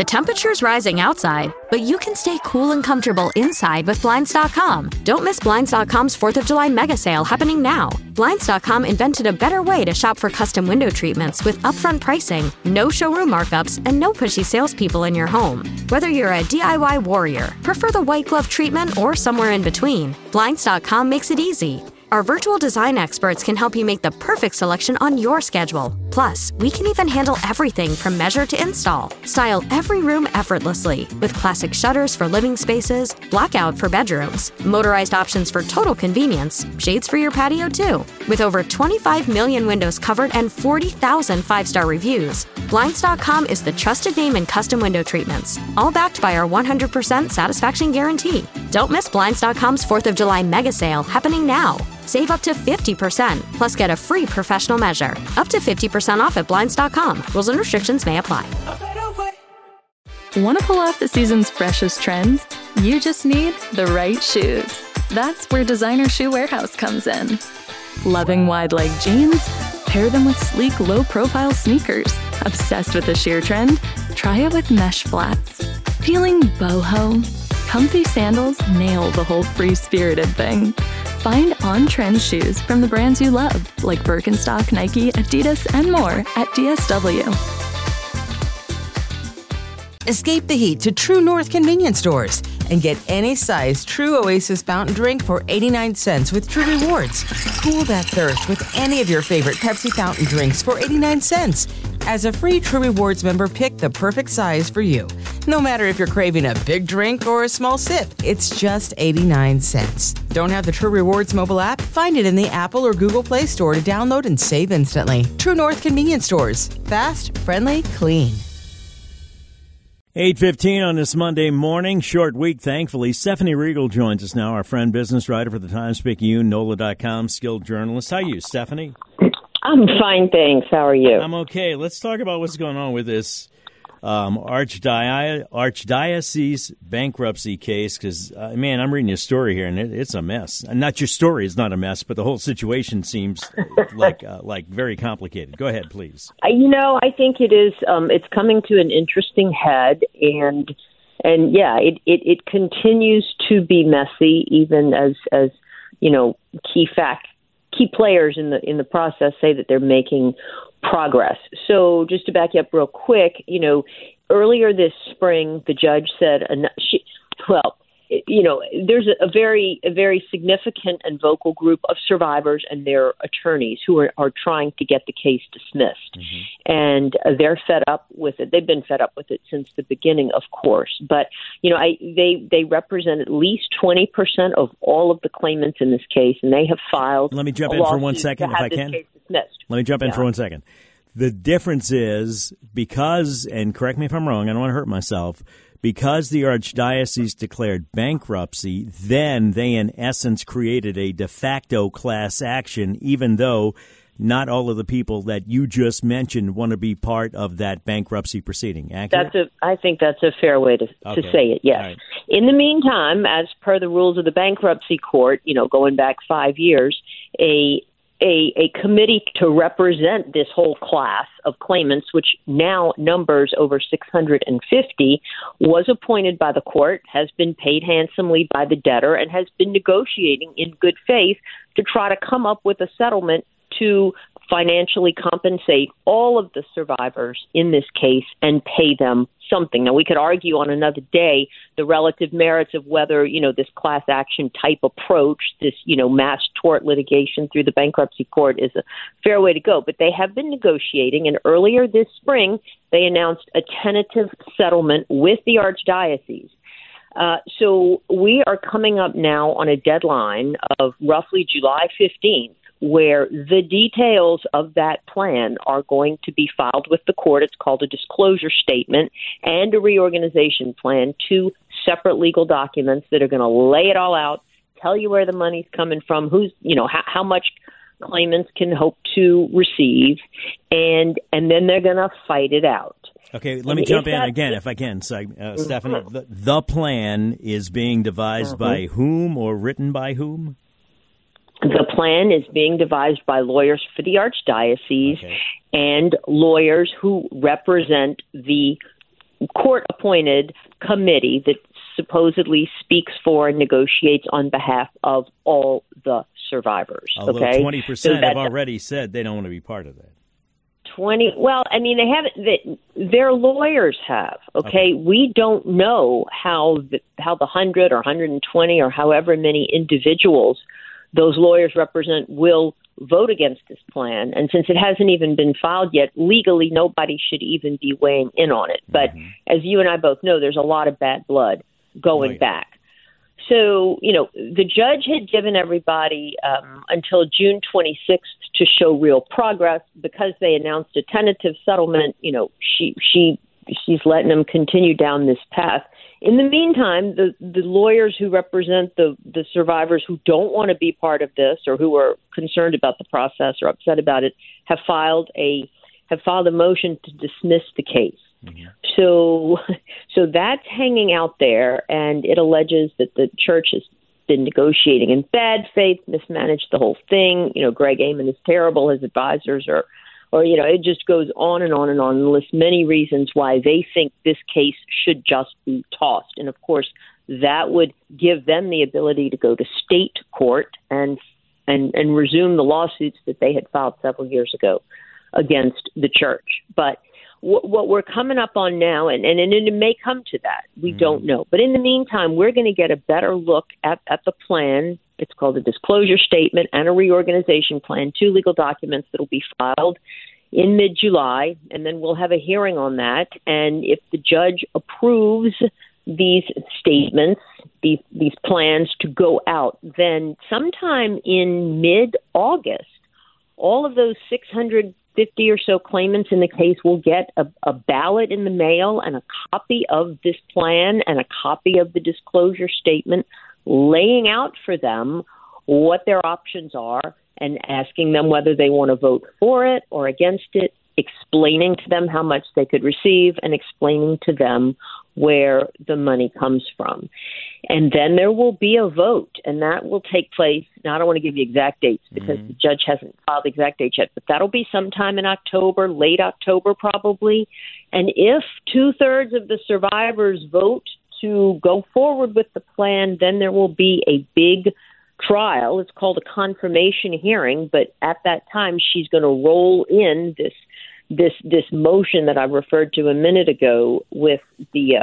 The temperature's rising outside, but you can stay cool and comfortable inside with Blinds.com. Don't miss Blinds.com's 4th of July mega sale happening now. Blinds.com invented a better way to shop for custom window treatments with upfront pricing, no showroom markups, and no pushy salespeople in your home. Whether you're a DIY warrior, prefer the white glove treatment, or somewhere in between, Blinds.com makes it easy. Our virtual design experts can help you make the perfect selection on your schedule. Plus, we can even handle everything from measure to install. Style every room effortlessly with classic shutters for living spaces, blackout for bedrooms, motorized options for total convenience, shades for your patio too. With over 25 million windows covered and 40,000 five-star reviews, Blinds.com is the trusted name in custom window treatments, all backed by our 100% satisfaction guarantee. Don't miss Blinds.com's 4th of July mega sale happening now. Save up to 50%, plus get a free professional measure. Up to 50% off at Blinds.com. Rules and restrictions may apply. Want to pull off the season's freshest trends? You just need the right shoes. That's where Designer Shoe Warehouse comes in. Loving wide-leg jeans? Pair them with sleek, low-profile sneakers. Obsessed with the sheer trend? Try it with mesh flats. Feeling boho? Comfy sandals nail the whole free-spirited thing. Find on-trend shoes from the brands you love, like Birkenstock, Nike, Adidas, and more at DSW. Escape the heat to True North convenience stores and get any size True Oasis fountain drink for 89 cents with True Rewards. Cool that thirst with any of your favorite Pepsi fountain drinks for 89 cents. As a free True Rewards member, pick the perfect size for you. No matter if you're craving a big drink or a small sip, it's just 89 cents. Don't have the True Rewards mobile app? Find it in the Apple or Google Play Store to download and save instantly. True North convenience stores. Fast, friendly, clean. 8:15 on this Monday morning, short week, thankfully. Stephanie Regal joins us now, our friend, business writer for the Times-Picayune, NOLA.com, skilled journalist. How are you, Stephanie? I'm fine, thanks. How are you? I'm okay. Let's talk about what's going on with this archdiocese bankruptcy case, because, man, I'm reading your story here, and it's a mess. And not your story is not a mess, but the whole situation seems like very complicated. Go ahead, please. I think it is. It's coming to an interesting head, and yeah, it continues to be messy, even as key players in the process say that they're making progress. So just to back you up real quick, earlier this spring, the judge said, there's a very significant and vocal group of survivors and their attorneys who are trying to get the case dismissed. Mm-hmm. And they're fed up with it. They've been fed up with it since the beginning, of course. But, they represent at least 20% of all of the claimants in this case, and they have filed. Let me jump in for 1 second, if I can. Let me jump in for 1 second. The difference is because, and correct me if I'm wrong, I don't want to hurt myself, because the archdiocese declared bankruptcy, then they in essence created a de facto class action, even though not all of the people that you just mentioned want to be part of that bankruptcy proceeding. Accurate? I think that's a fair way to say it, yes. Right. In the meantime, as per the rules of the bankruptcy court, going back 5 years, a committee to represent this whole class of claimants, which now numbers over 650, was appointed by the court, has been paid handsomely by the debtor, and has been negotiating in good faith to try to come up with a settlement to financially compensate all of the survivors in this case and pay them something. Now, we could argue on another day the relative merits of whether, this class action type approach, this, mass tort litigation through the bankruptcy court is a fair way to go. But they have been negotiating, and earlier this spring, they announced a tentative settlement with the archdiocese. So we are coming up now on a deadline of roughly July 15th, where the details of that plan are going to be filed with the court. It's called a disclosure statement and a reorganization plan, two separate legal documents that are going to lay it all out, tell you where the money's coming from, who's, how much claimants can hope to receive, and then they're going to fight it out. Okay, let me jump in again, if I can. So, Stephanie, the plan is being devised by whom or written by whom? The plan is being devised by lawyers for the archdiocese and lawyers who represent the court-appointed committee that supposedly speaks for and negotiates on behalf of all the survivors. Although 20% have already said they don't want to be part of that. 20. Well, I mean, they haven't. Their lawyers have. Okay, we don't know how the 100 or 120 or however many individuals those lawyers represent will vote against this plan. And since it hasn't even been filed yet, legally nobody should even be weighing in on it. But as you and I both know, there's a lot of bad blood going back. So, the judge had given everybody until June 26th to show real progress. Because they announced a tentative settlement, she's letting them continue down this path. In the meantime, the lawyers who represent the survivors who don't want to be part of this or who are concerned about the process or upset about it have filed a motion to dismiss the case. Mm-hmm. So that's hanging out there, and it alleges that the church has been negotiating in bad faith, mismanaged the whole thing. Greg Amin is terrible. His advisors are, it just goes on and on and on, and lists many reasons why they think this case should just be tossed. And of course, that would give them the ability to go to state court and resume the lawsuits that they had filed several years ago against the church. But what we're coming up on now, and it may come to that, we don't know. But in the meantime, we're going to get a better look at the plan. It's called a disclosure statement and a reorganization plan, 2 legal documents that will be filed in mid-July, and then we'll have a hearing on that. And if the judge approves these statements, these plans to go out, then sometime in mid-August, all of those 650 or so claimants in the case will get a ballot in the mail and a copy of this plan and a copy of the disclosure statement, laying out for them what their options are and asking them whether they want to vote for it or against it, explaining to them how much they could receive and explaining to them where the money comes from. And then there will be a vote, and that will take place. Now, I don't want to give you exact dates because the judge hasn't filed exact dates yet, but that'll be sometime in October, late October probably. And if 2/3 of the survivors vote to go forward with the plan, then there will be a big trial. It's called a confirmation hearing, but at that time, she's going to roll in this motion that I referred to a minute ago with the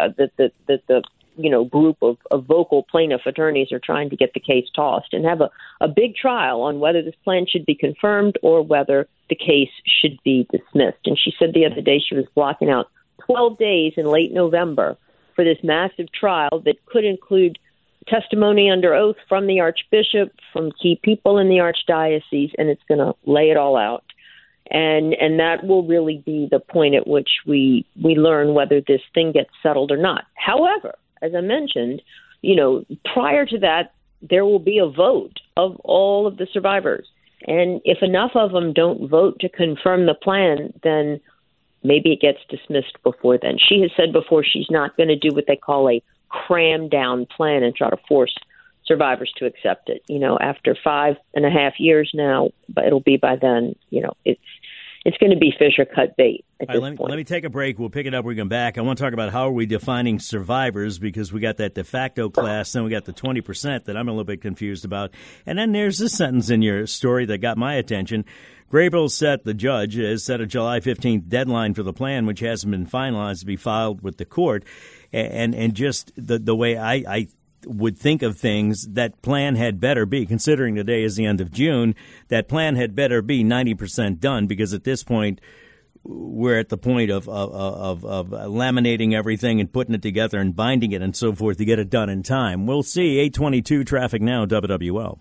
group of vocal plaintiff attorneys are trying to get the case tossed and have a big trial on whether this plan should be confirmed or whether the case should be dismissed. And she said the other day she was blocking out 12 days in late November for this massive trial that could include testimony under oath from the Archbishop, from key people in the Archdiocese, and it's going to lay it all out. And that will really be the point at which we learn whether this thing gets settled or not. However, as I mentioned, prior to that, there will be a vote of all of the survivors. And if enough of them don't vote to confirm the plan, then maybe it gets dismissed before then. She has said before she's not going to do what they call a cram down plan and try to force survivors to accept it. After 5.5 years now, but it'll be by then, it's going to be fish or cut bait at this point. Let me take a break. We'll pick it up when we come back. I want to talk about how are we defining survivors, because we got that de facto class, then we got the 20% that I'm a little bit confused about. And then there's this sentence in your story that got my attention. Graybill the judge, has set a July 15th deadline for the plan, which hasn't been finalized, to be filed with the court. And just the way I would think of things, that plan had better be, considering today is the end of June, that plan had better be 90% done, because at this point we're at the point of laminating everything and putting it together and binding it and so forth to get it done in time. We'll see. 822 traffic now, WWL.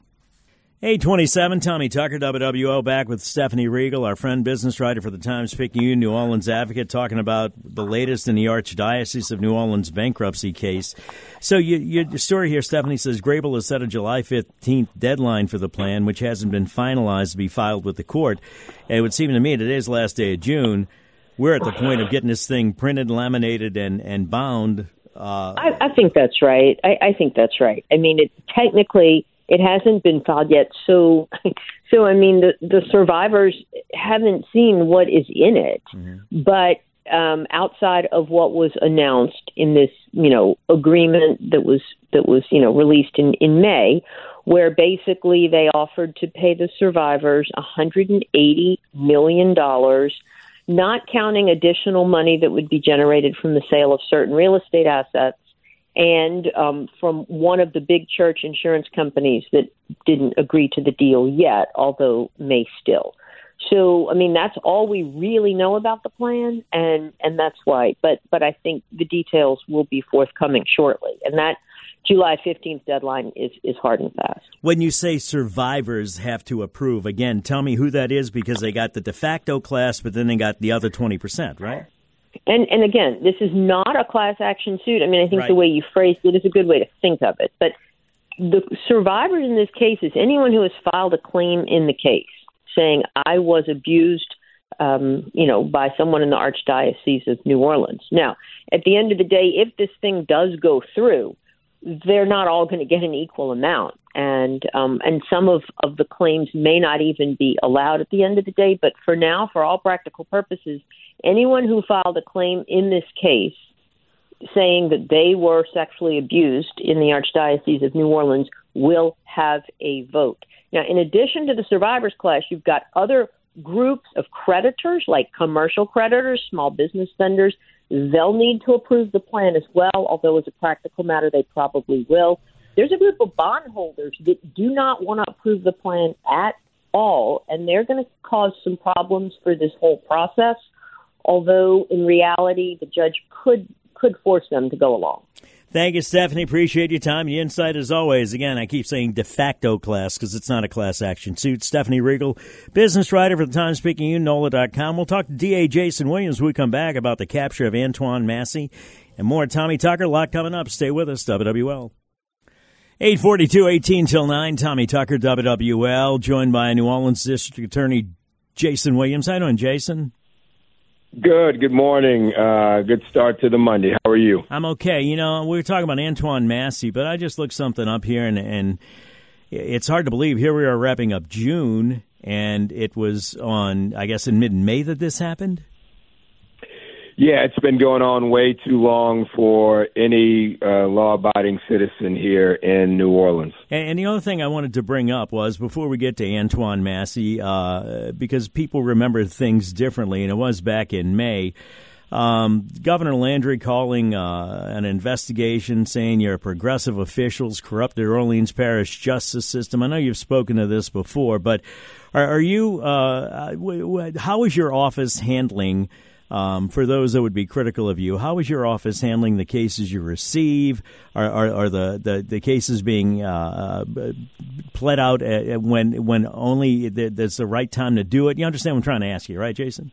827, Tommy Tucker, WWL, back with Stephanie Riegel, our friend, business writer for the Times-Picayune, New Orleans Advocate, talking about the latest in the Archdiocese of New Orleans bankruptcy case. So your story here, Stephanie, says Graybill has set a July 15th deadline for the plan, which hasn't been finalized to be filed with the court. And it would seem to me today's the last day of June. We're at the point of getting this thing printed, laminated, and bound. I think that's right. I think that's right. I mean, it hasn't been filed yet, so I mean, the survivors haven't seen what is in it. Mm-hmm. But outside of what was announced in this, agreement that was released in May, where basically they offered to pay the survivors $180 million, not counting additional money that would be generated from the sale of certain real estate assets and from one of the big church insurance companies that didn't agree to the deal yet, although may still. So, that's all we really know about the plan, and that's why. But I think the details will be forthcoming shortly, and that July 15th deadline is hard and fast. When you say survivors have to approve, again, tell me who that is, because they got the de facto class, but then they got the other 20%, right? And again, this is not a class action suit. I think right. The way you phrased it is a good way to think of it. But the survivors in this case is anyone who has filed a claim in the case saying, I was abused, by someone in the Archdiocese of New Orleans. Now, at the end of the day, if this thing does go through, they're not all going to get an equal amount. And some of the claims may not even be allowed at the end of the day. But for now, for all practical purposes, anyone who filed a claim in this case saying that they were sexually abused in the Archdiocese of New Orleans will have a vote. Now, in addition to the survivors class, you've got other groups of creditors, like commercial creditors, small business vendors. They'll need to approve the plan as well, although as a practical matter, they probably will. There's a group of bondholders that do not want to approve the plan at all, and they're going to cause some problems for this whole process, although in reality, the judge could force them to go along. Thank you, Stephanie. Appreciate your time and your insight as always. Again, I keep saying de facto class because it's not a class action suit. Stephanie Riegel, business writer for the Times-Picayune, NOLA.com. We'll talk to DA Jason Williams when we come back about the capture of Antoine Massey and more. Tommy Tucker, a lot coming up. Stay with us, WWL. 8:42, 18 till 9. Tommy Tucker, WWL, joined by New Orleans District Attorney Jason Williams. How you doing, Jason? Good morning. Good start to the Monday. How are you? I'm okay. We were talking about Antoine Massey, but I just looked something up here, and it's hard to believe. Here we are wrapping up June, and it was on, I guess, in mid-May that this happened? Yeah, it's been going on way too long for any law-abiding citizen here in New Orleans. And the other thing I wanted to bring up was, before we get to Antoine Massey, because people remember things differently, and it was back in May, Governor Landry calling an investigation saying your progressive officials corrupt the Orleans Parish justice system. I know you've spoken to this before, but are you? How is your office handling? For those that would be critical of you, how is your office handling the cases you receive? Are the cases being pled out when only there's the right time to do it? You understand what I'm trying to ask you, right, Jason?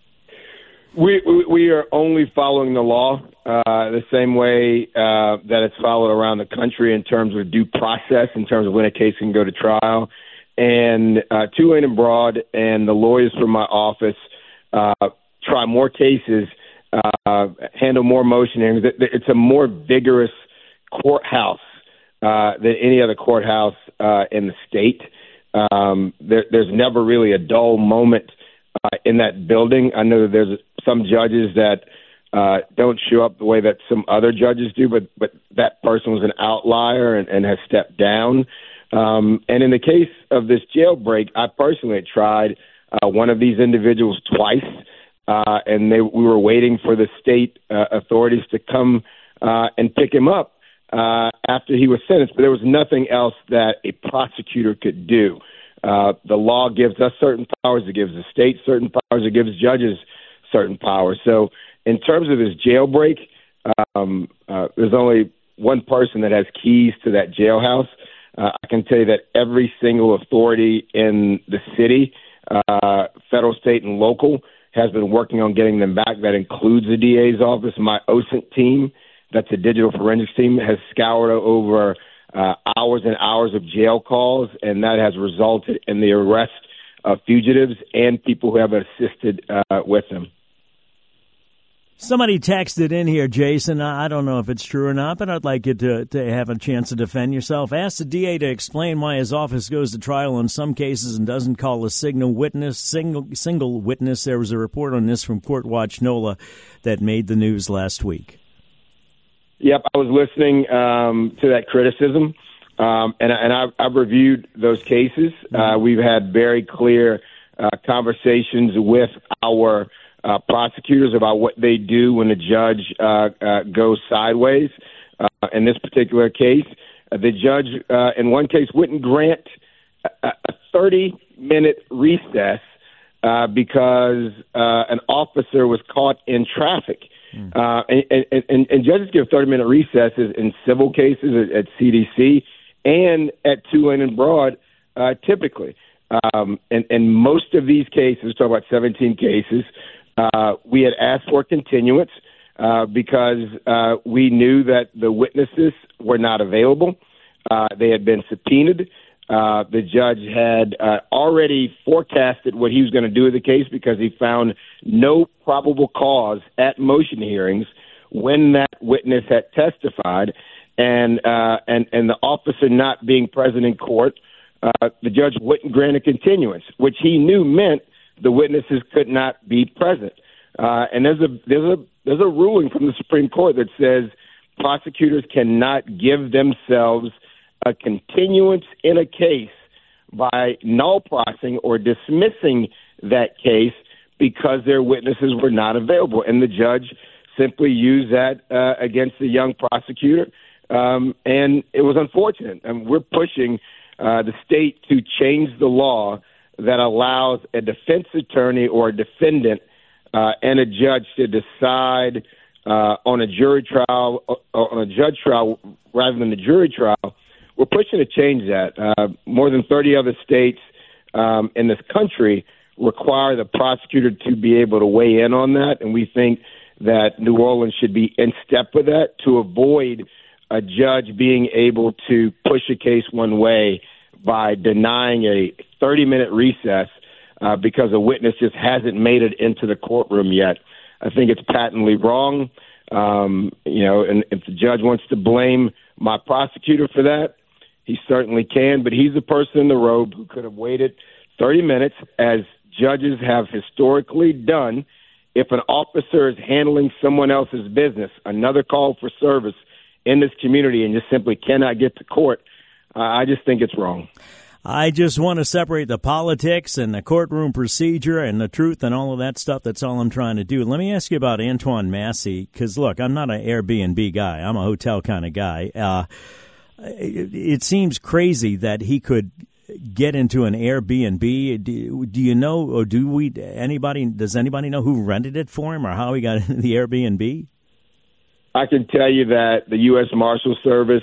We are only following the law the same way that it's followed around the country in terms of due process, in terms of when a case can go to trial. And Tulane and Broad and the lawyers from my office try more cases, handle more motion hearings. It's a more vigorous courthouse than any other courthouse in the state. There's never really a dull moment in that building. I know that there's some judges that don't show up the way that some other judges do, but that person was an outlier and has stepped down. And in the case of this jailbreak, I personally had tried one of these individuals twice. And we were waiting for the state authorities to come and pick him up after he was sentenced. But there was nothing else that a prosecutor could do. The law gives us certain powers. It gives the state certain powers. It gives judges certain powers. So in terms of his jailbreak, there's only one person that has keys to that jailhouse. I can tell you that every single authority in the city, federal, state, and local, has been working on getting them back. That includes the DA's office. My OSINT team, that's a digital forensics team, has scoured over hours and hours of jail calls, and that has resulted in the arrest of fugitives and people who have assisted with them. Somebody texted in here, Jason. I don't know if it's true or not, but I'd like you to have a chance to defend yourself. Ask the DA to explain why his office goes to trial in some cases and doesn't call a single witness. There was a report on this from Court Watch NOLA that made the news last week. Yep, I was listening to that criticism, and I've reviewed those cases. We've had very clear conversations with our prosecutors about what they do when the judge goes sideways. In this particular case, the judge in one case wouldn't grant a 30-minute recess because an officer was caught in traffic. And judges give 30-minute recesses in civil cases at CDC and at Tulane and Broad typically. And most of these cases, talk about 17 cases, we had asked for continuance because we knew that the witnesses were not available. They had been subpoenaed. The judge had already forecasted what he was going to do with the case because he found no probable cause at motion hearings when that witness had testified, and the officer not being present in court, the judge wouldn't grant a continuance, which he knew meant the witnesses could not be present. And there's a ruling from the Supreme Court that says prosecutors cannot give themselves a continuance in a case by null processing or dismissing that case because their witnesses were not available. And the judge simply used that against the young prosecutor. And it was unfortunate. And we're pushing the state to change the law that allows a defense attorney or a defendant and a judge to decide on a jury trial, on a judge trial rather than a jury trial. We're pushing to change that. More than 30 other states in this country require the prosecutor to be able to weigh in on that, and we think that New Orleans should be in step with that to avoid a judge being able to push a case one way by denying a 30-minute recess because a witness just hasn't made it into the courtroom yet. I think it's patently wrong. And if the judge wants to blame my prosecutor for that, he certainly can, but he's the person in the robe who could have waited 30 minutes, as judges have historically done. If an officer is handling someone else's business, another call for service in this community, and just simply cannot get to court, I just think it's wrong. I just want to separate the politics and the courtroom procedure and the truth and all of that stuff. That's all I'm trying to do. Let me ask you about Antoine Massey, because, look, I'm not an Airbnb guy. I'm a hotel kind of guy. It seems crazy that he could get into an Airbnb. Do you know, or does anybody know who rented it for him or how he got into the Airbnb? I can tell you that the U.S. Marshal Service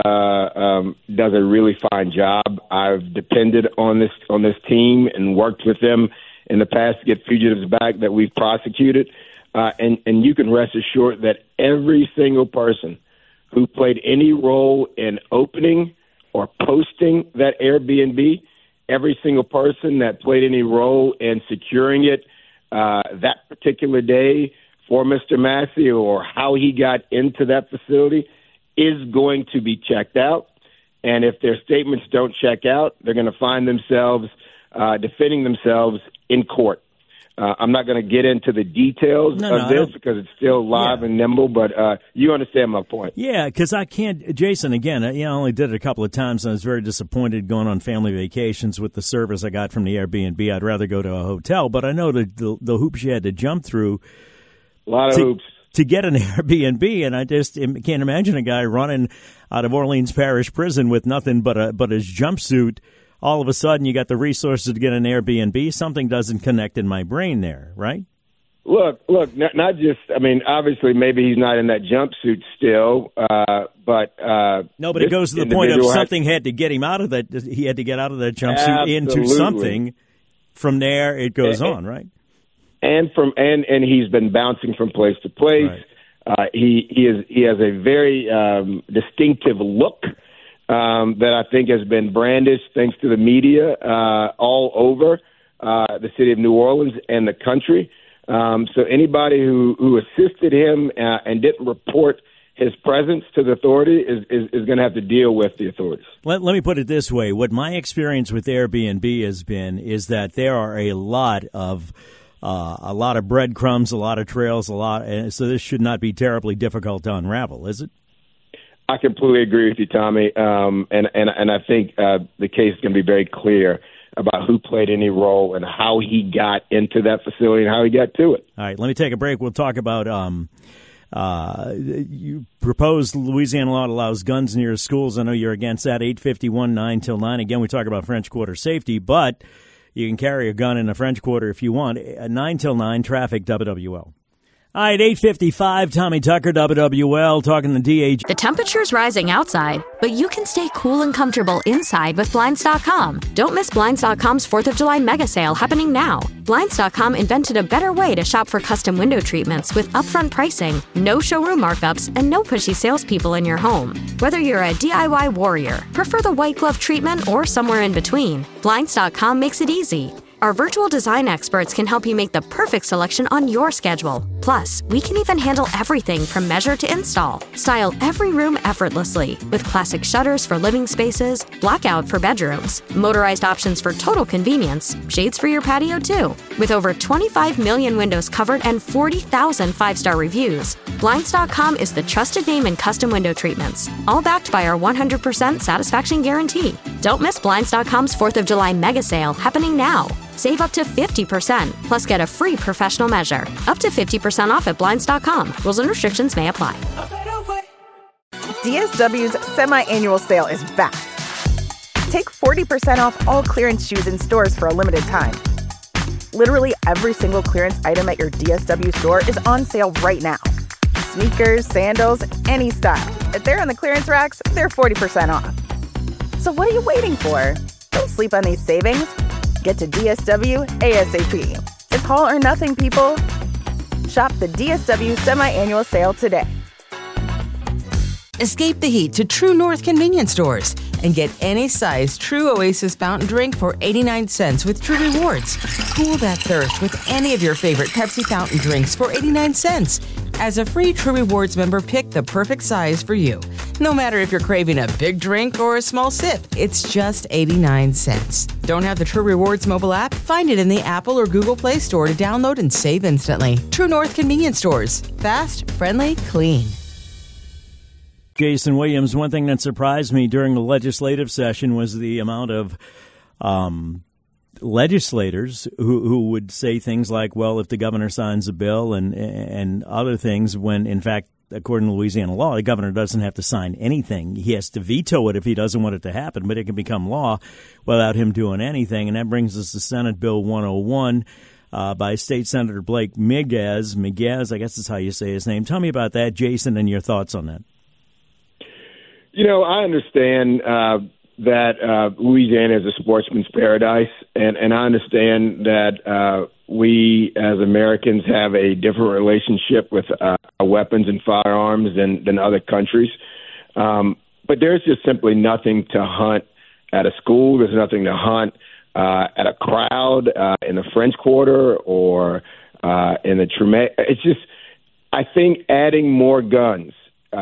does a really fine job. I've depended on this team and worked with them in the past to get fugitives back that we've prosecuted. And you can rest assured that every single person who played any role in opening or posting that Airbnb, every single person that played any role in securing it that particular day for Mr. Massey or how he got into that facility is going to be checked out. And if their statements don't check out, they're going to find themselves defending themselves in court. I'm not going to get into the details of this because it's still live and nimble, but you understand my point. Yeah, because I can't, Jason, again, I only did it a couple of times, and I was very disappointed going on family vacations with the service I got from the Airbnb. I'd rather go to a hotel, but I know the hoops you had to jump through. A lot of hoops. To get an Airbnb, and I just can't imagine a guy running out of Orleans Parish Prison with nothing but his jumpsuit. All of a sudden, you got the resources to get an Airbnb. Something doesn't connect in my brain there, right? Look, not just, I mean, obviously maybe he's not in that jumpsuit still, but... No, but it goes to the point of something had to get him out of that. He had to get out of that jumpsuit into something. From there, it goes on, right? And he's been bouncing from place to place. Right. He has a very distinctive look that I think has been brandished thanks to the media all over the city of New Orleans and the country. So anybody who assisted him and didn't report his presence to the authority is going to have to deal with the authorities. Let me put it this way. What my experience with Airbnb has been is that there are a lot of breadcrumbs, a lot of trails, so this should not be terribly difficult to unravel, is it? I completely agree with you, Tommy, and I think the case is going to be very clear about who played any role and how he got into that facility and how he got to it. All right, let me take a break. We'll talk about you proposed Louisiana law that allows guns near schools. I know you're against that. 8:51, 9 till 9. Again, we talk about French Quarter safety, but you can carry a gun in a French Quarter if you want. 9 till 9, traffic, WWL. All right, 8:55, Tommy Tucker, WWL, talking to DH. The temperature's rising outside, but you can stay cool and comfortable inside with Blinds.com. Don't miss Blinds.com's 4th of July mega sale happening now. Blinds.com invented a better way to shop for custom window treatments with upfront pricing, no showroom markups, and no pushy salespeople in your home. Whether you're a DIY warrior, prefer the white glove treatment, or somewhere in between, Blinds.com makes it easy. Our virtual design experts can help you make the perfect selection on your schedule. Plus, we can even handle everything from measure to install. Style every room effortlessly with classic shutters for living spaces, blackout for bedrooms, motorized options for total convenience, shades for your patio too. With over 25 million windows covered and 40,000 five-star reviews, Blinds.com is the trusted name in custom window treatments, all backed by our 100% satisfaction guarantee. Don't miss Blinds.com's 4th of July mega sale happening now. Save up to 50%, plus get a free professional measure. Up to 50% off at Blinds.com. Rules and restrictions may apply. DSW's semi-annual sale is back. Take 40% off all clearance shoes in stores for a limited time. Literally every single clearance item at your DSW store is on sale right now. Sneakers, sandals, any style. If they're on the clearance racks, they're 40% off. So what are you waiting for? Don't sleep on these savings. Get to DSW ASAP. It's all or nothing, people. Shop the DSW semi-annual sale today. Escape the heat to True North convenience stores and get any size True Oasis fountain drink for 89 cents with True Rewards. Cool that thirst with any of your favorite Pepsi fountain drinks for 89 cents. As a free True Rewards member, pick the perfect size for you. No matter if you're craving a big drink or a small sip, it's just 89 cents. Don't have the True Rewards mobile app? Find it in the Apple or Google Play Store to download and save instantly. True North convenience stores. Fast, friendly, clean. Jason Williams, one thing that surprised me during the legislative session was the amount of legislators who would say things like, well, if the governor signs a bill and other things, when in fact, according to Louisiana law, the governor doesn't have to sign anything. He has to veto it if he doesn't want it to happen, but it can become law without him doing anything. And that brings us to Senate Bill 101 by State Senator Blake Miguez, I guess is how you say his name. Tell me about that, Jason, and your thoughts on that. You know, I understand that Louisiana is a sportsman's paradise, and I understand that we as Americans have a different relationship with weapons and firearms than other countries. But there's just simply nothing to hunt at a school. There's nothing to hunt at a crowd in the French Quarter or in the Treme. It's just, I think adding more guns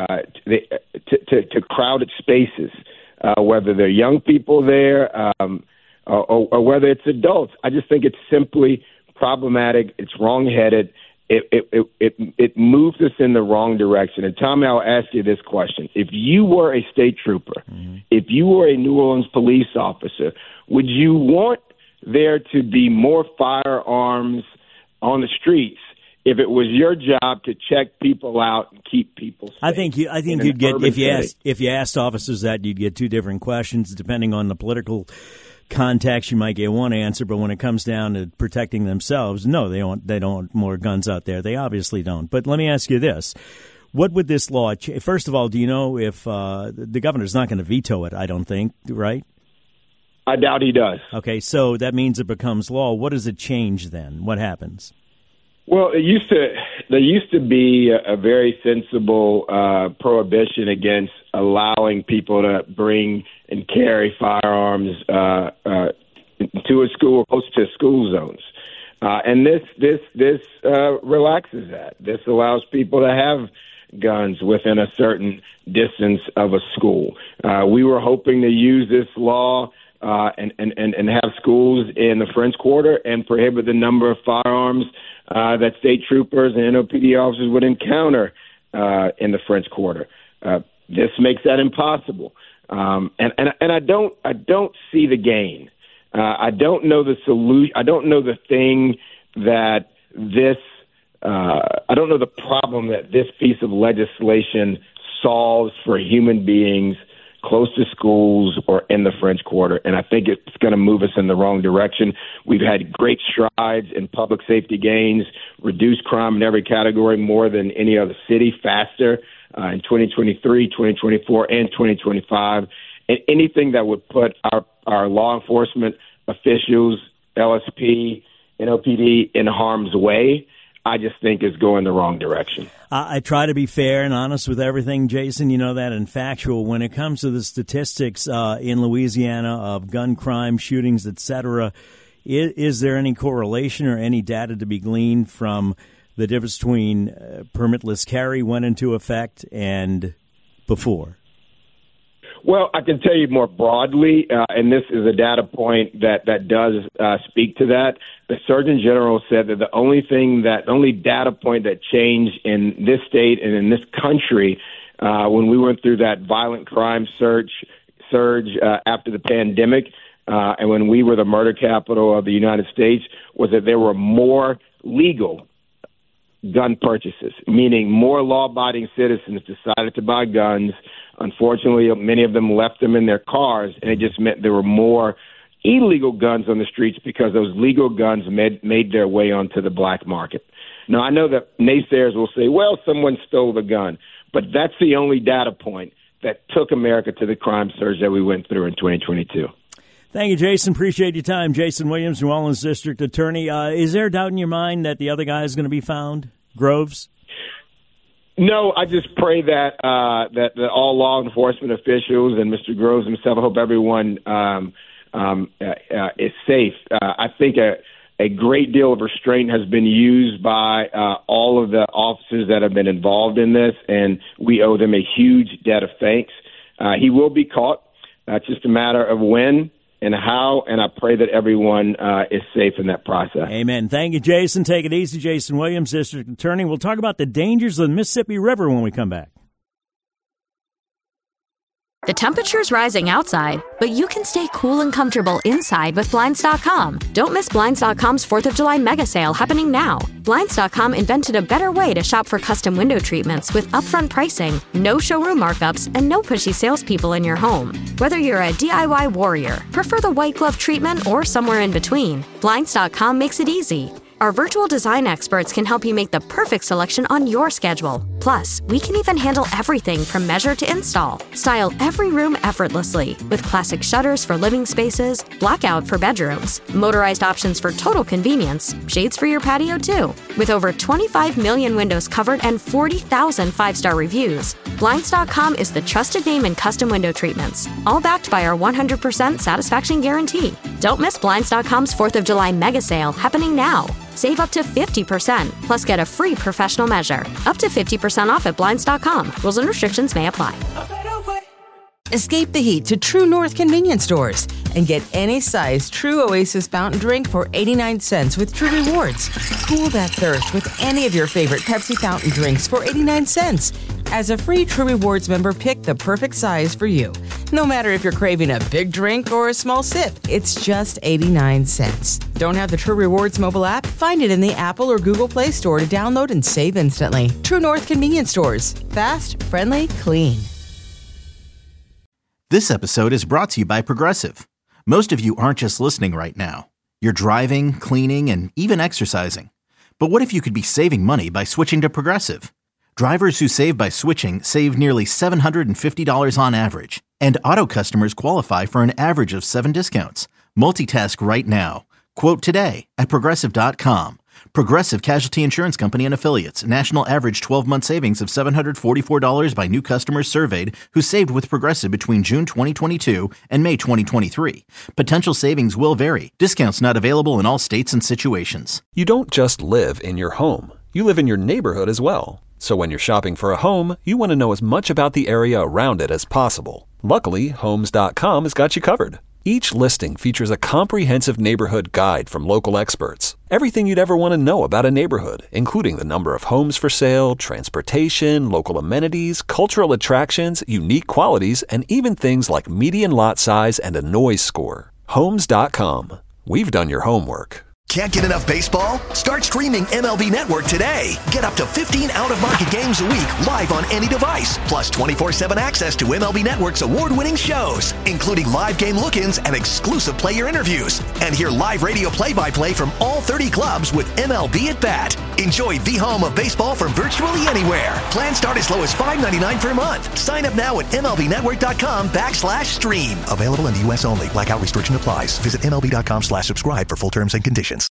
to crowded spaces, whether they're young people there or whether it's adults. I just think it's simply problematic. It's wrong-headed. It moves us in the wrong direction. And Tommy, I'll ask you this question: if you were a state trooper, if you were a New Orleans police officer, would you want there to be more firearms on the streets if it was your job to check people out and keep people safe? I think you'd get, if you asked officers that, you'd get two different questions depending on the political context. You might get one answer, but when it comes down to protecting themselves, no, they don't want more guns out there. They obviously don't. But let me ask you this. What would this law first of all, do you know if the governor's not going to veto it? I don't think, right? I doubt he does. Okay, so that means it becomes law. What does it change then? What happens? Well, there used to be a very sensible prohibition against allowing people to bring and carry firearms to a school or close to school zones. And this relaxes that. This allows people to have guns within a certain distance of a school. We were hoping to use this law and have schools in the French Quarter and prohibit the number of firearms that state troopers and NOPD officers would encounter in the French Quarter. This makes that impossible. And I don't see the gain. I don't know the solution. I don't know the thing that this. I don't know the problem that this piece of legislation solves for human beings close to schools or in the French Quarter, and I think it's going to move us in the wrong direction. We've had great strides in public safety gains, reduced crime in every category more than any other city, faster in 2023, 2024, and 2025. And anything that would put our law enforcement officials, LSP, NOPD in harm's way, I just think is going the wrong direction. I try to be fair and honest with everything, Jason, you know that, and factual. When it comes to the statistics in Louisiana of gun crime, shootings, et cetera, is there any correlation or any data to be gleaned from the difference between permitless carry went into effect and before? Well, I can tell you more broadly, and this is a data point that does speak to that. The Surgeon General said that the only data point that changed in this state and in this country when we went through that violent crime surge after the pandemic and when we were the murder capital of the United States was that there were more legal gun purchases, meaning more law-abiding citizens decided to buy guns. Unfortunately, many of them left them in their cars, and it just meant there were more illegal guns on the streets because those legal guns made their way onto the black market. Now, I know that naysayers will say, well, someone stole the gun, but that's the only data point that took America to the crime surge that we went through in 2022. Thank you, Jason. Appreciate your time. Jason Williams, New Orleans District Attorney. Is there a doubt in your mind that the other guy is going to be found, Groves? No, I just pray that that all law enforcement officials and Mr. Groves himself, I hope everyone is safe. I think a great deal of restraint has been used by all of the officers that have been involved in this, and we owe them a huge debt of thanks. He will be caught. It's just a matter of when and how, and I pray that everyone is safe in that process. Amen. Thank you, Jason. Take it easy. Jason Williams, District Attorney. We'll talk about the dangers of the Mississippi River when we come back. The temperature's rising outside, but you can stay cool and comfortable inside with Blinds.com. Don't miss Blinds.com's 4th of July mega sale happening now. Blinds.com invented a better way to shop for custom window treatments with upfront pricing, no showroom markups, and no pushy salespeople in your home. Whether you're a DIY warrior, prefer the white glove treatment, or somewhere in between, Blinds.com makes it easy. Our virtual design experts can help you make the perfect selection on your schedule. Plus, we can even handle everything from measure to install. Style every room effortlessly with classic shutters for living spaces, blackout for bedrooms, motorized options for total convenience, shades for your patio too. With over 25 million windows covered and 40,000 five-star reviews, Blinds.com is the trusted name in custom window treatments, all backed by our 100% satisfaction guarantee. Don't miss Blinds.com's 4th of July mega sale happening now. Save up to 50%, plus get a free professional measure. Up to 50% off at Blinds.com. Rules and restrictions may apply. Escape the heat to True North convenience stores and get any size True Oasis fountain drink for 89 cents with True Rewards. Cool that thirst with any of your favorite Pepsi fountain drinks for 89 cents. As a free True Rewards member, pick the perfect size for you. No matter if you're craving a big drink or a small sip, it's just 89 cents. Don't have the True Rewards mobile app? Find it in the Apple or Google Play Store to download and save instantly. True North convenience stores. Fast, friendly, clean. This episode is brought to you by Progressive. Most of you aren't just listening right now. You're driving, cleaning, and even exercising. But what if you could be saving money by switching to Progressive? Drivers who save by switching save nearly $750 on average. And auto customers qualify for an average of 7 discounts. Multitask right now. Quote today at Progressive.com. Progressive Casualty Insurance Company and Affiliates. National average 12-month savings of $744 by new customers surveyed who saved with Progressive between June 2022 and May 2023. Potential savings will vary. Discounts not available in all states and situations. You don't just live in your home. You live in your neighborhood as well. So when you're shopping for a home, you want to know as much about the area around it as possible. Luckily, Homes.com has got you covered. Each listing features a comprehensive neighborhood guide from local experts. Everything you'd ever want to know about a neighborhood, including the number of homes for sale, transportation, local amenities, cultural attractions, unique qualities, and even things like median lot size and a noise score. Homes.com. We've done your homework. Can't get enough baseball? Start streaming MLB Network today. Get up to 15 out-of-market games a week live on any device. Plus 24/7 access to MLB Network's award-winning shows, including live game look-ins and exclusive player interviews. And hear live radio play-by-play from all 30 clubs with MLB at Bat. Enjoy the home of baseball from virtually anywhere. Plans start as low as $5.99 per month. Sign up now at MLBnetwork.com/stream. Available in the U.S. only. Blackout restriction applies. Visit MLB.com/subscribe for full terms and conditions.